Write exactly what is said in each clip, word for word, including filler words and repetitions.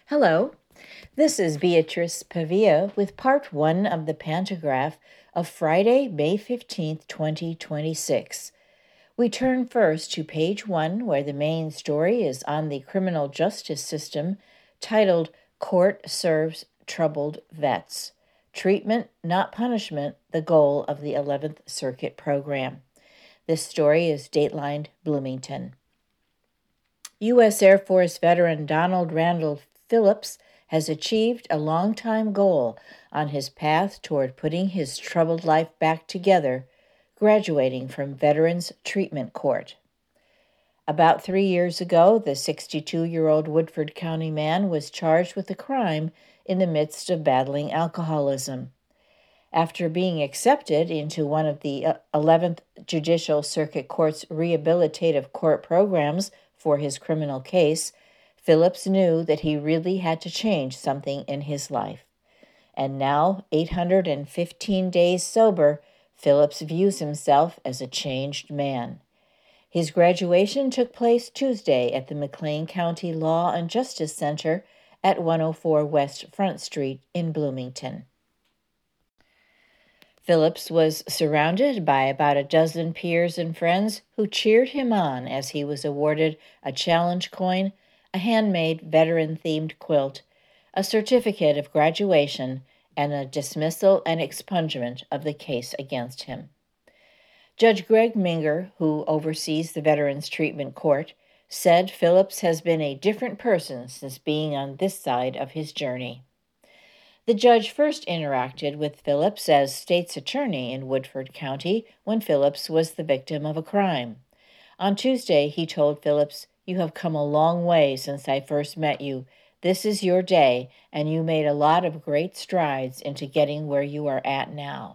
Hello, this is Beatrice Pavia with part one of the Pantograph of Friday, May fifteenth, twenty twenty-six. We turn first to page one, where the main story is on the criminal justice system, titled Court Serves Troubled Vets. Treatment, Not Punishment, the Goal of the eleventh Circuit Program. This story is datelined Bloomington. U S Air Force veteran Donald Randall Phillips has achieved a long-time goal on his path toward putting his troubled life back together, graduating from Veterans Treatment Court. About three years ago, the sixty-two-year-old Woodford County man was charged with a crime in the midst of battling alcoholism. After being accepted into one of the eleventh Judicial Circuit Court's rehabilitative court programs for his criminal case, Phillips knew that he really had to change something in his life. And now, eight hundred fifteen days sober, Phillips views himself as a changed man. His graduation took place Tuesday at the McLean County Law and Justice Center at one oh four West Front Street in Bloomington. Phillips was surrounded by about a dozen peers and friends who cheered him on as he was awarded a challenge coin, a handmade veteran-themed quilt, a certificate of graduation, and a dismissal and expungement of the case against him. Judge Greg Minger, who oversees the Veterans Treatment Court, said Phillips has been a different person since being on this side of his journey. The judge first interacted with Phillips as state's attorney in Woodford County when Phillips was the victim of a crime. On Tuesday, he told Phillips, "You have come a long way since I first met you. This is your day, and you made a lot of great strides into getting where you are at now."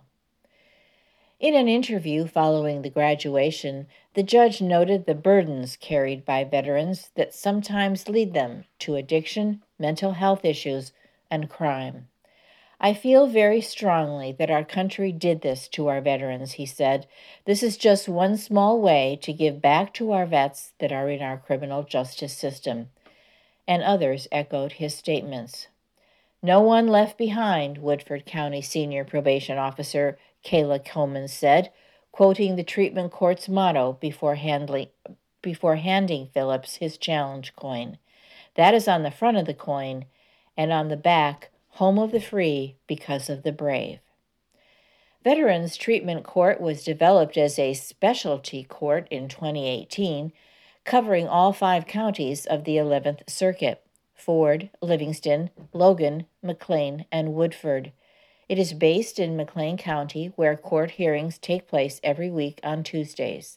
In an interview following the graduation, the judge noted the burdens carried by veterans that sometimes lead them to addiction, mental health issues, and crime. "I feel very strongly that our country did this to our veterans," he said. "This is just one small way to give back to our vets that are in our criminal justice system." And others echoed his statements. "No one left behind," Woodford County Senior Probation Officer Kayla Coleman said, quoting the treatment court's motto before, handling, before handing Phillips his challenge coin. That is on the front of the coin, and on the back, "Home of the Free because of the Brave." Veterans Treatment Court was developed as a specialty court in twenty eighteen, covering all five counties of the eleventh Circuit: Ford, Livingston, Logan, McLean, and Woodford. It is based in McLean County, where court hearings take place every week on Tuesdays.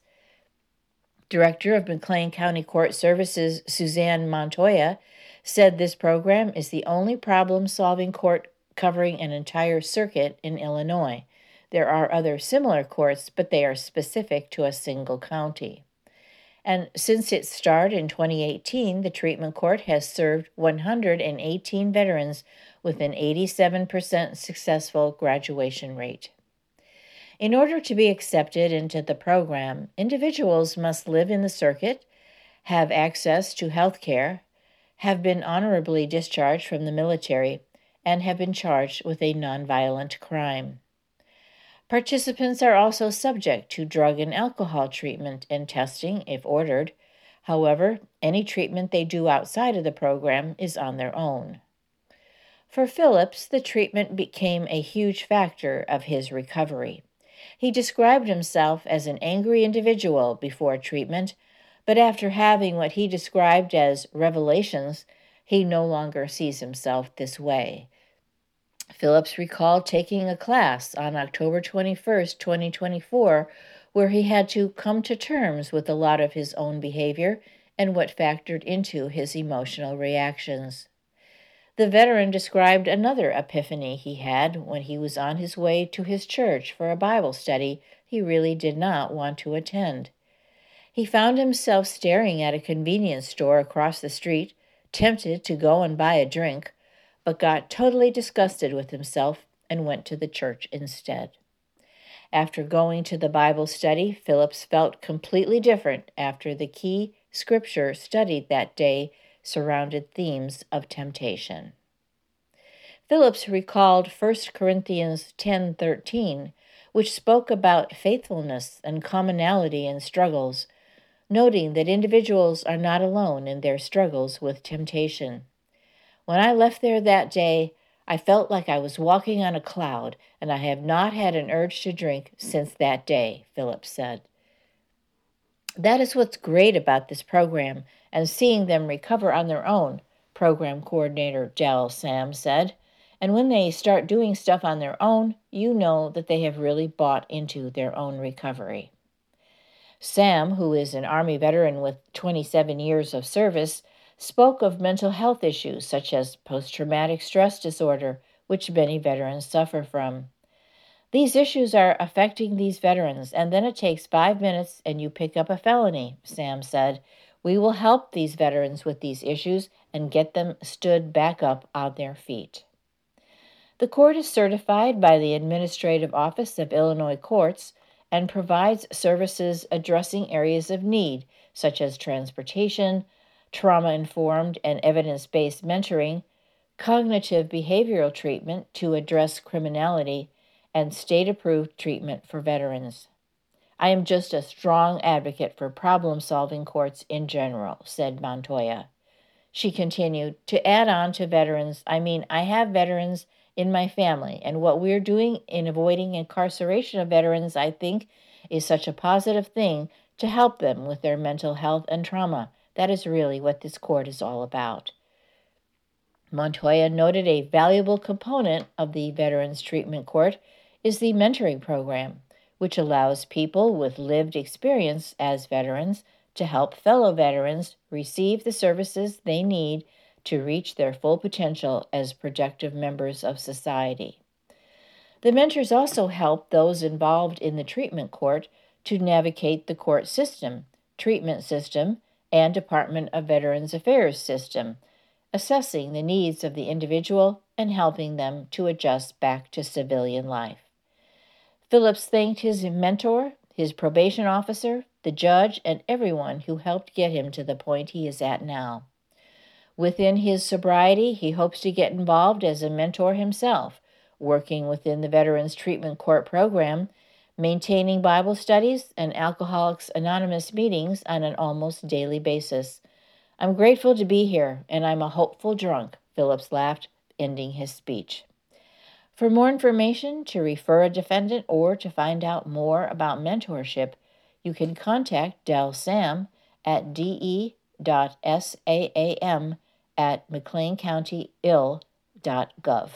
Director of McLean County Court Services, Suzanne Montoya, said this program is the only problem-solving court covering an entire circuit in Illinois. There are other similar courts, but they are specific to a single county. And since its start in twenty eighteen, the treatment court has served one hundred eighteen veterans with an eighty-seven percent successful graduation rate. In order to be accepted into the program, individuals must live in the circuit, have access to health care, have been honorably discharged from the military, and have been charged with a nonviolent crime. Participants are also subject to drug and alcohol treatment and testing if ordered. However, any treatment they do outside of the program is on their own. For Phillips, the treatment became a huge factor of his recovery. He described himself as an angry individual before treatment, but after having what he described as revelations, he no longer sees himself this way. Phillips recalled taking a class on October twenty-first, twenty twenty-four, where he had to come to terms with a lot of his own behavior and what factored into his emotional reactions. The veteran described another epiphany he had when he was on his way to his church for a Bible study he really did not want to attend. He found himself staring at a convenience store across the street, tempted to go and buy a drink, but got totally disgusted with himself and went to the church instead. After going to the Bible study, Phillips felt completely different after the key scripture studied that day surrounded themes of temptation. Phillips recalled First Corinthians ten thirteen, which spoke about faithfulness and commonality in struggles, noting that individuals are not alone in their struggles with temptation. When I left there that day, I felt like I was walking on a cloud, and I have not had an urge to drink since that day, Phillips said. That is what's great about this program and seeing them recover on their own, program coordinator Del Sam said. And when they start doing stuff on their own, you know that they have really bought into their own recovery. Sam, who is an Army veteran with twenty-seven years of service, spoke of mental health issues such as post-traumatic stress disorder, which many veterans suffer from. These issues are affecting these veterans, and then it takes five minutes and you pick up a felony, Sam said. We will help these veterans with these issues and get them stood back up on their feet. The court is certified by the Administrative Office of Illinois Courts and provides services addressing areas of need, such as transportation, trauma-informed and evidence-based mentoring, cognitive behavioral treatment to address criminality, and state-approved treatment for veterans. I am just a strong advocate for problem-solving courts in general, said Montoya. She continued, to add on to veterans, I mean, I have veterans in my family, and what we're doing in avoiding incarceration of veterans, I think, is such a positive thing to help them with their mental health and trauma. That is really what this court is all about. Montoya noted a valuable component of the Veterans Treatment Court is the mentoring program, which allows people with lived experience as veterans to help fellow veterans receive the services they need to reach their full potential as productive members of society. The mentors also help those involved in the treatment court to navigate the court system, treatment system, and Department of Veterans Affairs system, assessing the needs of the individual and helping them to adjust back to civilian life. Phillips thanked his mentor, his probation officer, the judge, and everyone who helped get him to the point he is at now. Within his sobriety, he hopes to get involved as a mentor himself, working within the Veterans Treatment Court program, maintaining Bible studies and Alcoholics Anonymous meetings on an almost daily basis. I'm grateful to be here, and I'm a hopeful drunk, Phillips laughed, ending his speech. For more information, to refer a defendant, or to find out more about mentorship, you can contact Del Sam at de dot saam at mclean county ill dot gov.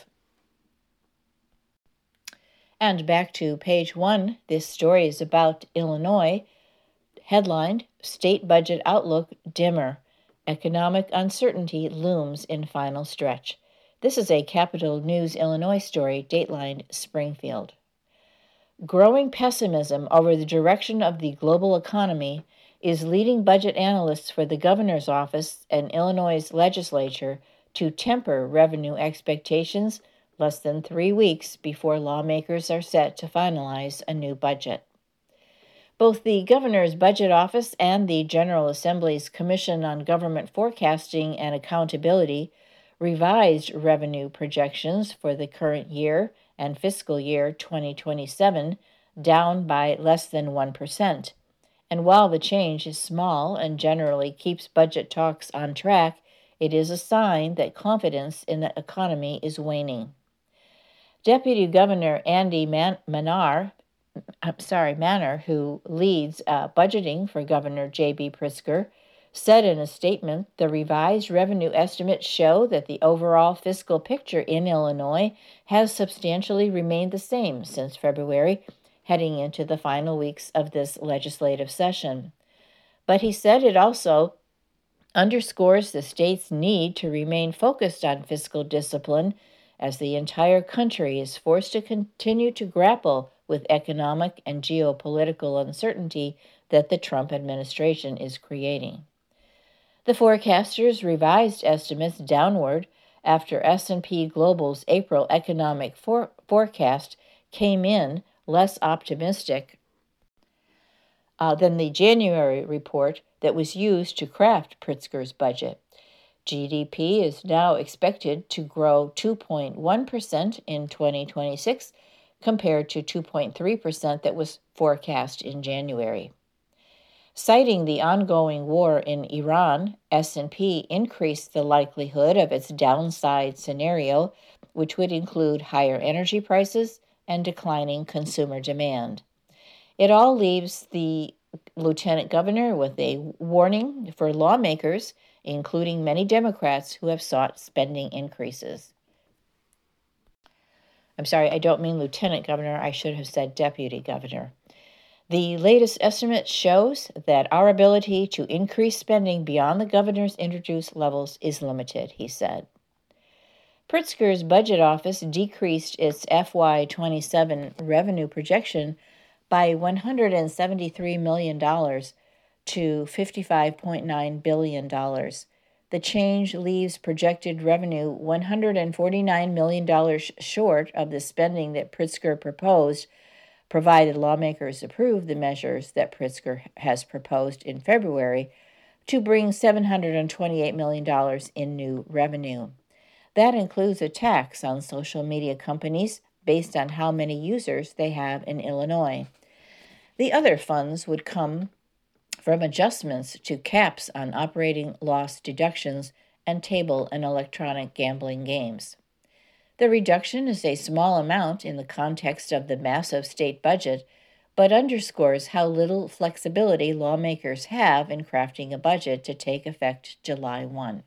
And back to page one, this story is about Illinois, headlined, State Budget Outlook Dimmer. Economic uncertainty looms in final stretch. This is a Capital News Illinois story, datelined Springfield. Growing pessimism over the direction of the global economy is leading budget analysts for the governor's office and Illinois' legislature to temper revenue expectations less than three weeks before lawmakers are set to finalize a new budget. Both the Governor's Budget Office and the General Assembly's Commission on Government Forecasting and Accountability revised revenue projections for the current year and fiscal year twenty twenty-seven down by less than one percent. And while the change is small and generally keeps budget talks on track, it is a sign that confidence in the economy is waning. Deputy Governor Andy Man- Manar, I'm sorry, Manor, who leads uh, budgeting for Governor J B Pritzker, said in a statement, the revised revenue estimates show that the overall fiscal picture in Illinois has substantially remained the same since February, heading into the final weeks of this legislative session. But he said it also underscores the state's need to remain focused on fiscal discipline as the entire country is forced to continue to grapple with economic and geopolitical uncertainty that the Trump administration is creating. The forecasters revised estimates downward after S and P Global's April economic for- forecast came in less optimistic uh, than the January report that was used to craft Pritzker's budget. G D P is now expected to grow two point one percent in twenty twenty-six, compared to two point three percent that was forecast in January. Citing the ongoing war in Iran, S and P increased the likelihood of its downside scenario, which would include higher energy prices and declining consumer demand. It all leaves the lieutenant governor with a warning for lawmakers, including many Democrats who have sought spending increases. I'm sorry, I don't mean lieutenant governor. I should have said deputy governor. The latest estimate shows that our ability to increase spending beyond the governor's introduced levels is limited, he said. Pritzker's budget office decreased its F Y twenty-seven revenue projection by one hundred seventy-three million dollars to fifty-five point nine billion dollars. The change leaves projected revenue one hundred forty-nine million dollars short of the spending that Pritzker proposed, provided lawmakers approve the measures that Pritzker has proposed in February to bring seven hundred twenty-eight million dollars in new revenue. That includes a tax on social media companies based on how many users they have in Illinois. The other funds would come from adjustments to caps on operating loss deductions and table and electronic gambling games. The reduction is a small amount in the context of the massive state budget, but underscores how little flexibility lawmakers have in crafting a budget to take effect July first.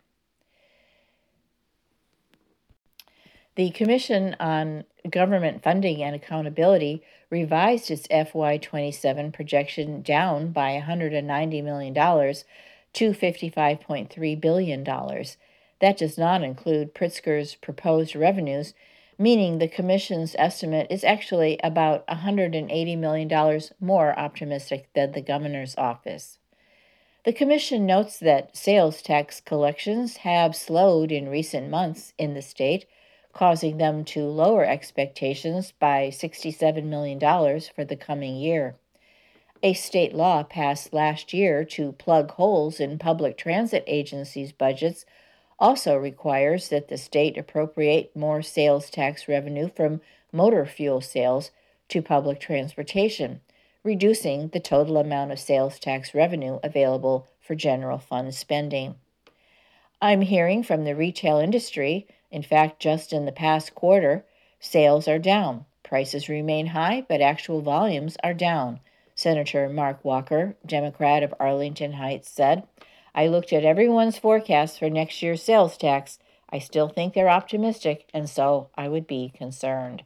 The Commission on Government Funding and Accountability revised its F Y twenty-seven projection down by one hundred ninety million dollars to fifty-five point three billion dollars. That does not include Pritzker's proposed revenues, meaning the Commission's estimate is actually about one hundred eighty million dollars more optimistic than the governor's office. The Commission notes that sales tax collections have slowed in recent months in the state, causing them to lower expectations by sixty-seven million dollars for the coming year. A state law passed last year to plug holes in public transit agencies' budgets also requires that the state appropriate more sales tax revenue from motor fuel sales to public transportation, reducing the total amount of sales tax revenue available for general fund spending. I'm hearing from the retail industry, in fact, just in the past quarter, sales are down. Prices remain high, but actual volumes are down, Senator Mark Walker, Democrat of Arlington Heights, said. I looked at everyone's forecast for next year's sales tax. I still think they're optimistic, and so I would be concerned.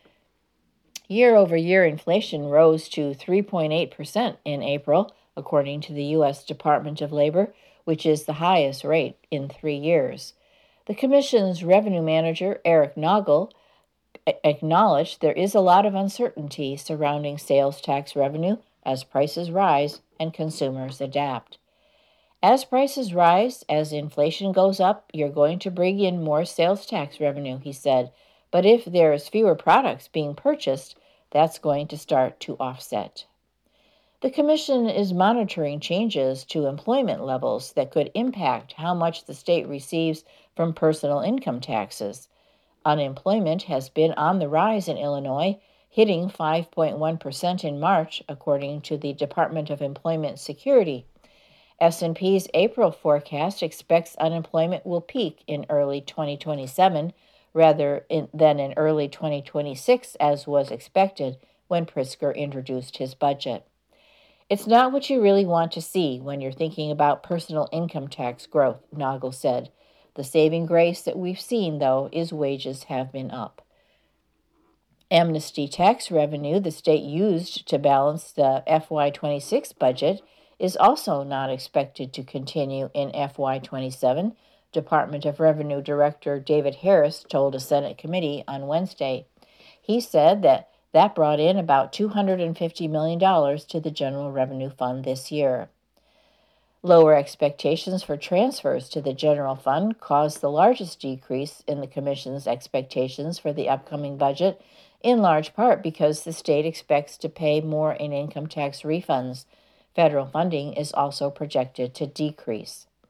Year-over-year inflation rose to three point eight percent in April, according to the U S Department of Labor, which is the highest rate in three years. The Commission's revenue manager, Eric Nagel, acknowledged there is a lot of uncertainty surrounding sales tax revenue as prices rise and consumers adapt. As prices rise, as inflation goes up, you're going to bring in more sales tax revenue, he said. But if there's fewer products being purchased, that's going to start to offset. The Commission is monitoring changes to employment levels that could impact how much the state receives from personal income taxes. Unemployment has been on the rise in Illinois, hitting five point one percent in March, according to the Department of Employment Security. S and P's April forecast expects unemployment will peak in early twenty twenty-seven rather in, than in early twenty twenty-six, as was expected when Pritzker introduced his budget. It's not what you really want to see when you're thinking about personal income tax growth, Nagel said. The saving grace that we've seen, though, is wages have been up. Amnesty tax revenue the state used to balance the F Y twenty-six budget is also not expected to continue in F Y twenty-seven, Department of Revenue Director David Harris told a Senate committee on Wednesday. He said that that brought in about two hundred fifty million dollars to the General Revenue Fund this year. Lower expectations for transfers to the general fund caused the largest decrease in the Commission's expectations for the upcoming budget, in large part because the state expects to pay more in income tax refunds. Federal funding is also projected to decrease.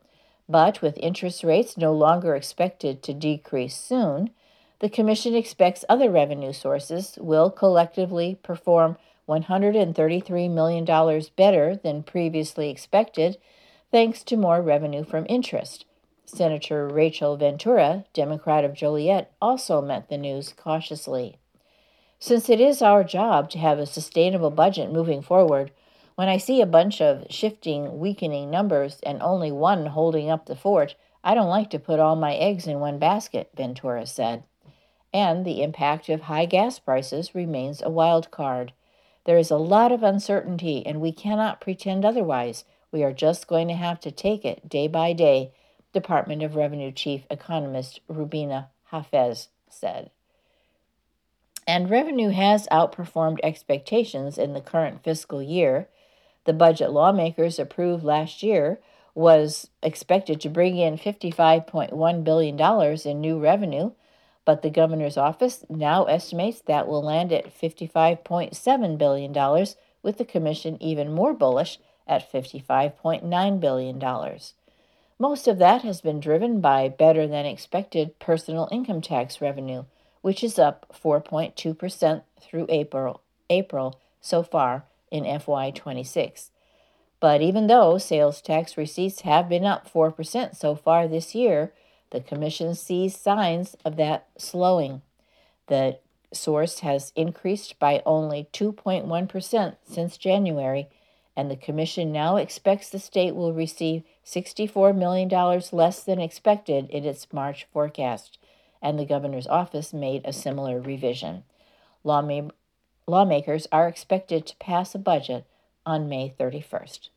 But with interest rates no longer expected to decrease soon, the Commission expects other revenue sources will collectively perform one hundred thirty-three million dollars better than previously expected, thanks to more revenue from interest. Senator Rachel Ventura, Democrat of Joliet, also met the news cautiously. Since it is our job to have a sustainable budget moving forward, when I see a bunch of shifting, weakening numbers and only one holding up the fort, I don't like to put all my eggs in one basket, Ventura said. And the impact of high gas prices remains a wild card. There is a lot of uncertainty, and we cannot pretend otherwise. We are just going to have to take it day by day, Department of Revenue Chief Economist Rubina Hafez said. And revenue has outperformed expectations in the current fiscal year. The budget lawmakers approved last year was expected to bring in fifty-five point one billion dollars in new revenue, but the governor's office now estimates that will land at fifty-five point seven billion dollars, with the commission even more bullish at fifty-five point nine billion dollars. Most of that has been driven by better than expected personal income tax revenue, which is up four point two percent through April, April so far in F Y twenty-six. But even though sales tax receipts have been up four percent so far this year, the Commission sees signs of that slowing. The source has increased by only two point one percent since January, and the Commission now expects the state will receive sixty-four million dollars less than expected in its March forecast, and the governor's office made a similar revision. Lawma- lawmakers are expected to pass a budget on May thirty-first.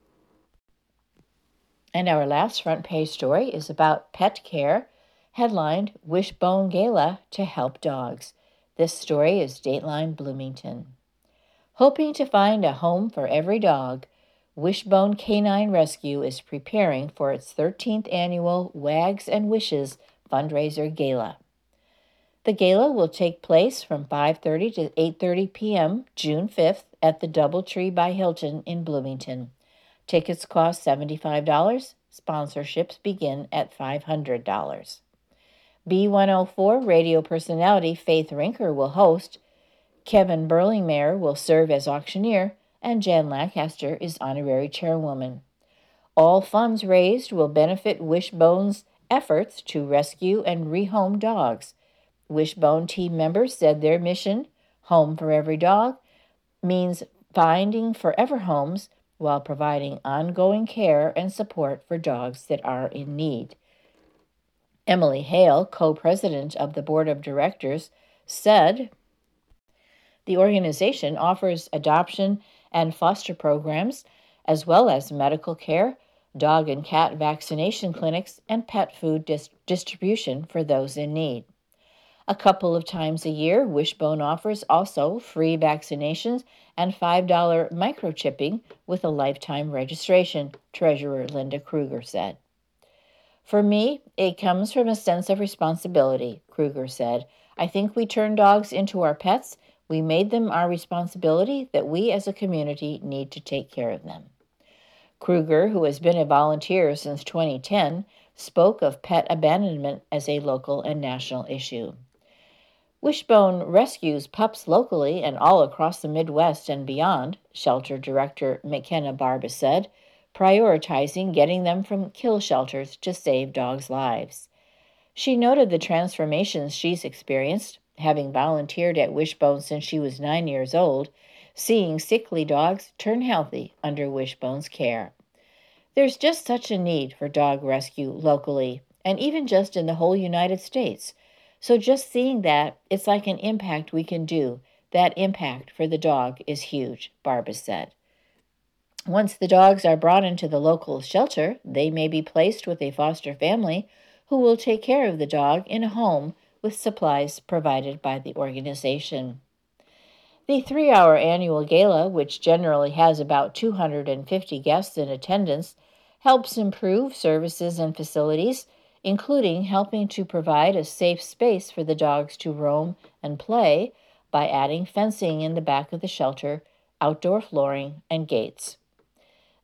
And our last front page story is about pet care, headlined Wishbone Gala to Help Dogs. This story is Dateline Bloomington. Hoping to find a home for every dog, Wishbone Canine Rescue is preparing for its thirteenth annual Wags and Wishes fundraiser gala. The gala will take place from five thirty to eight thirty p.m. June fifth at the Doubletree by Hilton in Bloomington. Tickets cost seventy-five dollars. Sponsorships begin at five hundred dollars. B one oh four radio personality Faith Rinker will host. Kevin Burlingmare will serve as auctioneer, and Jan Lancaster is honorary chairwoman. All funds raised will benefit Wishbone's efforts to rescue and rehome dogs. Wishbone team members said their mission, Home for Every Dog, means finding forever homes while providing ongoing care and support for dogs that are in need. Emily Hale, co-president of the board of directors, said the organization offers adoption and foster programs, as well as medical care, dog and cat vaccination clinics, and pet food dis- distribution for those in need. A couple of times a year, Wishbone offers also free vaccinations and five dollars microchipping with a lifetime registration, Treasurer Linda Kruger said. For me, it comes from a sense of responsibility, Kruger said. I think we turn dogs into our pets. We made them our responsibility that we as a community need to take care of them. Kruger, who has been a volunteer since twenty ten, spoke of pet abandonment as a local and national issue. Wishbone rescues pups locally and all across the Midwest and beyond, shelter director McKenna Barba said, prioritizing getting them from kill shelters to save dogs' lives. She noted the transformations she's experienced, having volunteered at Wishbone since she was nine years old, seeing sickly dogs turn healthy under Wishbone's care. There's just such a need for dog rescue locally, and even just in the whole United States. So just seeing that, it's like an impact we can do. That impact for the dog is huge, Barba said. Once the dogs are brought into the local shelter, they may be placed with a foster family who will take care of the dog in a home with supplies provided by the organization. The three-hour annual gala, which generally has about two hundred fifty guests in attendance, helps improve services and facilities, including helping to provide a safe space for the dogs to roam and play by adding fencing in the back of the shelter, outdoor flooring, and gates.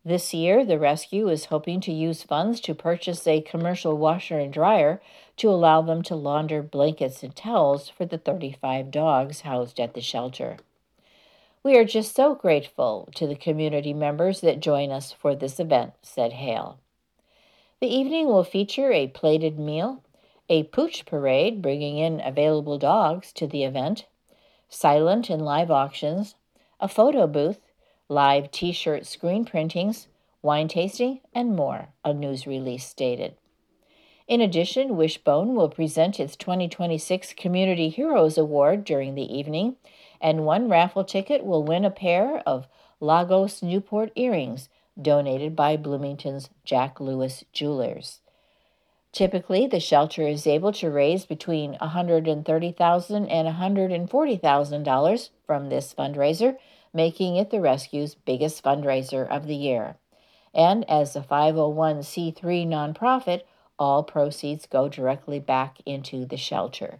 This year, the rescue is hoping to use funds to purchase a commercial washer and dryer to allow them to launder blankets and towels for the thirty-five dogs housed at the shelter. "We are just so grateful to the community members that join us for this event," said Hale. The evening will feature a plated meal, a pooch parade bringing in available dogs to the event, silent and live auctions, a photo booth, live t-shirt screen printings, wine tasting, and more, a news release stated. In addition, Wishbone will present its twenty twenty-six Community Heroes Award during the evening, and one raffle ticket will win a pair of Lagos Newport earrings donated by Bloomington's Jack Lewis Jewelers. Typically, the shelter is able to raise between one hundred thirty thousand dollars and one hundred forty thousand dollars from this fundraiser, making it the rescue's biggest fundraiser of the year. And as a five oh one c three nonprofit, all proceeds go directly back into the shelter.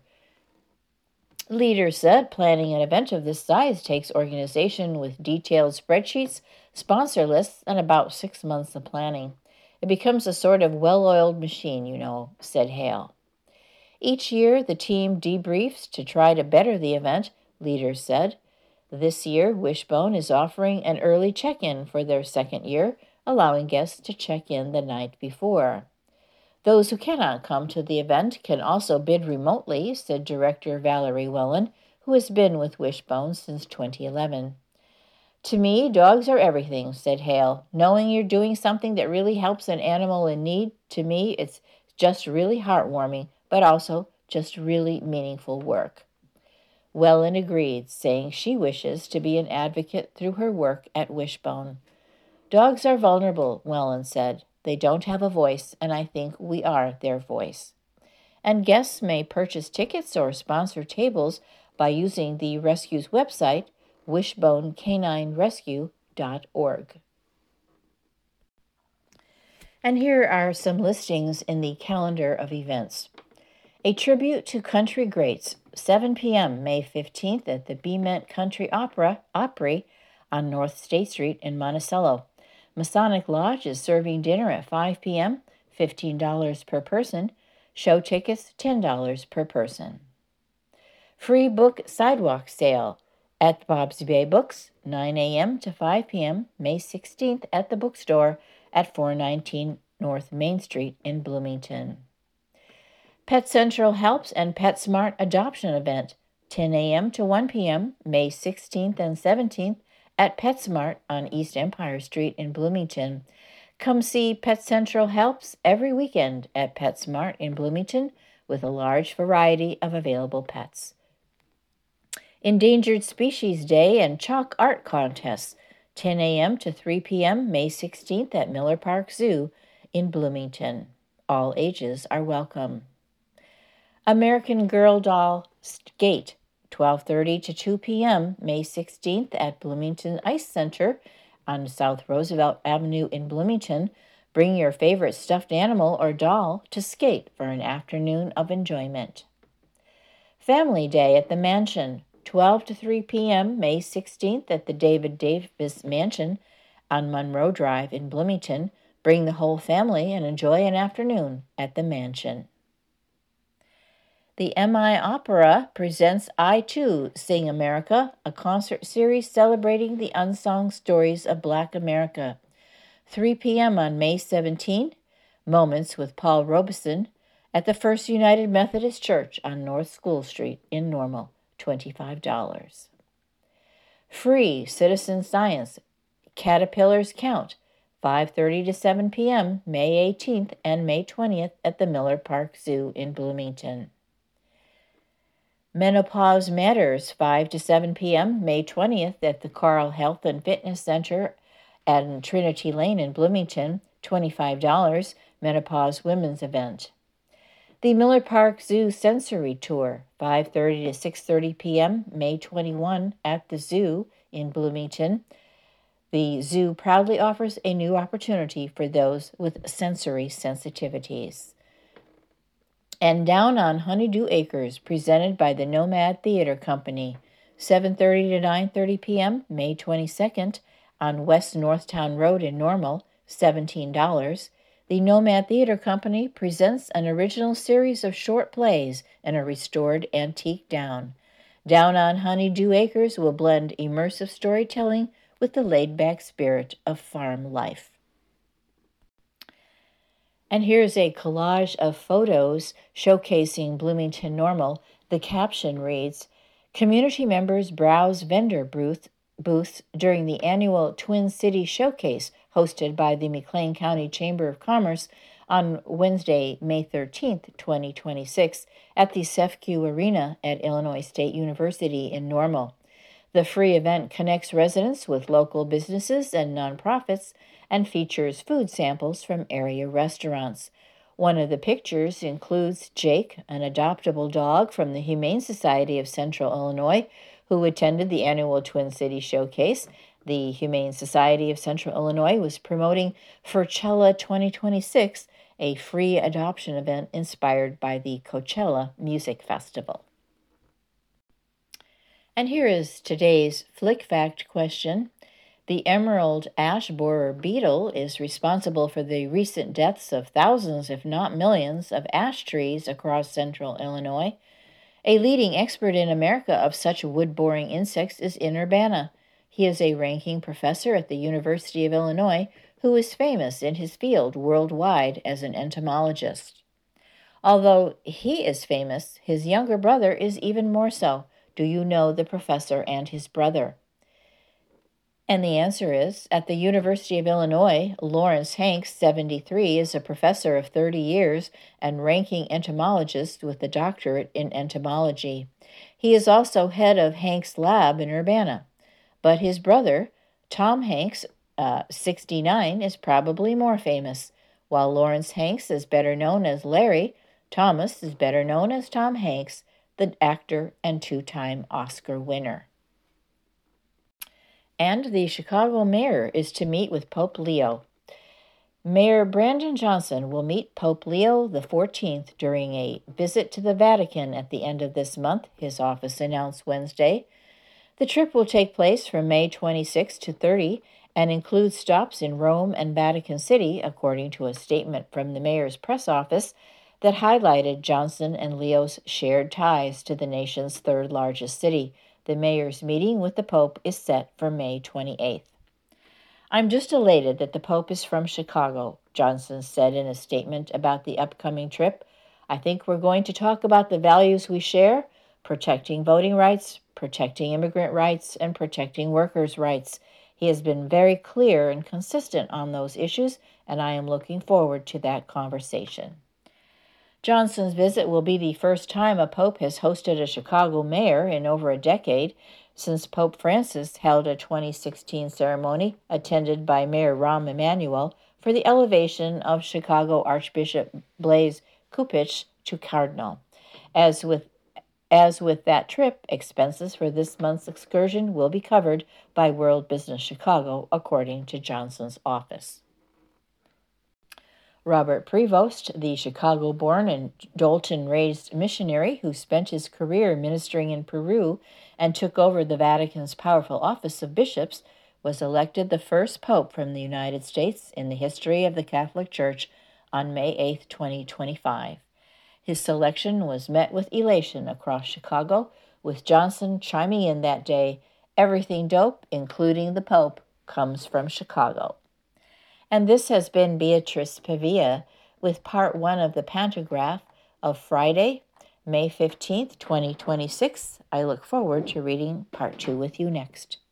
Leaders said planning an event of this size takes organization with detailed spreadsheets, sponsor lists, and about six months of planning. It becomes a sort of well-oiled machine, you know, said Hale. Each year, the team debriefs to try to better the event, leaders said. This year, Wishbone is offering an early check-in for their second year, allowing guests to check in the night before. Those who cannot come to the event can also bid remotely, said Director Valerie Wellen, who has been with Wishbone since twenty eleven. "To me, dogs are everything," said Hale. "Knowing you're doing something that really helps an animal in need, to me, it's just really heartwarming, but also just really meaningful work." Wellen agreed, saying she wishes to be an advocate through her work at Wishbone. "Dogs are vulnerable," Wellen said. "They don't have a voice, and I think we are their voice." And guests may purchase tickets or sponsor tables by using the rescue's website, wishbone canine rescue dot org. And here are some listings in the calendar of events. A tribute to country greats, seven p.m. May fifteenth at the Bement Country Opera Opry on North State Street in Monticello. Masonic Lodge is serving dinner at five p.m., fifteen dollars per person. Show tickets, ten dollars per person. Free book sidewalk sale at Bob's Bay Books, nine a.m. to five p.m., May sixteenth at the bookstore at four nineteen North Main Street in Bloomington. Pet Central Helps and PetSmart Adoption Event, ten a.m. to one p.m., May sixteenth and seventeenth at PetSmart on East Empire Street in Bloomington. Come see Pet Central Helps every weekend at PetSmart in Bloomington with a large variety of available pets. Endangered Species Day and Chalk Art Contests, ten a.m. to three p.m., May sixteenth at Miller Park Zoo in Bloomington. All ages are welcome. American Girl Doll Skate, twelve thirty to two p.m., May sixteenth at Bloomington Ice Center on South Roosevelt Avenue in Bloomington. Bring your favorite stuffed animal or doll to skate for an afternoon of enjoyment. Family Day at the Mansion, twelve to three p.m., May sixteenth at the David Davis Mansion on Monroe Drive in Bloomington. Bring the whole family and enjoy an afternoon at the Mansion. The M I Opera presents I Too Sing America, a concert series celebrating the unsung stories of Black America. three p.m. on May seventeenth, Moments with Paul Robeson at the First United Methodist Church on North School Street in Normal, twenty-five dollars. Free Citizen Science, Caterpillars Count, five thirty to seven p.m., May eighteenth and May twentieth at the Miller Park Zoo in Bloomington. Menopause Matters, five to seven p.m., May twentieth at the Carl Health and Fitness Center at Trinity Lane in Bloomington, twenty-five dollars, Menopause Women's Event. The Miller Park Zoo Sensory Tour, five thirty to six thirty p.m., May twenty-first at the Zoo in Bloomington. The zoo proudly offers a new opportunity for those with sensory sensitivities. And Down on Honeydew Acres, presented by the Nomad Theater Company, seven thirty to nine thirty p.m., May twenty-second, on West Northtown Road in Normal, seventeen dollars. The Nomad Theater Company presents an original series of short plays in a restored antique down. Down on Honeydew Acres will blend immersive storytelling with the laid-back spirit of farm life. And here's a collage of photos showcasing Bloomington Normal. The caption reads, "Community members browse vendor booth, booths during the annual Twin City Showcase hosted by the McLean County Chamber of Commerce on Wednesday, May thirteenth, twenty twenty-six, at the C E F C U Arena at Illinois State University in Normal. The free event connects residents with local businesses and nonprofits and features food samples from area restaurants. One of the pictures includes Jake, an adoptable dog from the Humane Society of Central Illinois, who attended the annual Twin City Showcase. The Humane Society of Central Illinois was promoting Furchella twenty twenty-six, a free adoption event inspired by the Coachella Music Festival. And here is today's Flick Fact question. The emerald ash borer beetle is responsible for the recent deaths of thousands, if not millions, of ash trees across central Illinois. A leading expert in America of such wood-boring insects is In Urbana. He is a ranking professor at the University of Illinois who is famous in his field worldwide as an entomologist. Although he is famous, his younger brother is even more so. Do you know the professor and his brother? And the answer is, at the University of Illinois, Lawrence Hanks, seventy-three, is a professor of thirty years and ranking entomologist with a doctorate in entomology. He is also head of Hanks Lab in Urbana. But his brother, Tom Hanks, uh, sixty-nine, is probably more famous. While Lawrence Hanks is better known as Larry, Thomas is better known as Tom Hanks, the actor and two-time Oscar winner. And the Chicago mayor is to meet with Pope Leo. Mayor Brandon Johnson will meet Pope Leo the fourteenth during a visit to the Vatican at the end of this month, his office announced Wednesday. The trip will take place from May twenty-sixth to thirtieth and includes stops in Rome and Vatican City, according to a statement from the mayor's press office that highlighted Johnson and Leo's shared ties to the nation's third largest city. The mayor's meeting with the Pope is set for May twenty-eighth. "I'm just elated that the Pope is from Chicago," Johnson said in a statement about the upcoming trip. "I think we're going to talk about the values we share, protecting voting rights, protecting immigrant rights, and protecting workers' rights. He has been very clear and consistent on those issues, and I am looking forward to that conversation." Johnson's visit will be the first time a pope has hosted a Chicago mayor in over a decade, since Pope Francis held a twenty sixteen ceremony attended by Mayor Rahm Emanuel for the elevation of Chicago Archbishop Blaise Cupich to cardinal. As with As with that trip, expenses for this month's excursion will be covered by World Business Chicago, according to Johnson's office. Robert Prevost, the Chicago-born and Dolton-raised missionary who spent his career ministering in Peru and took over the Vatican's powerful office of bishops, was elected the first pope from the United States in the history of the Catholic Church on May eighth, twenty twenty-five. His selection was met with elation across Chicago, with Johnson chiming in that day, "Everything dope, including the Pope, comes from Chicago." And this has been Beatrice Pavia with part one of the Pantograph of Friday, May fifteenth, twenty twenty-six. I look forward to reading part two with you next.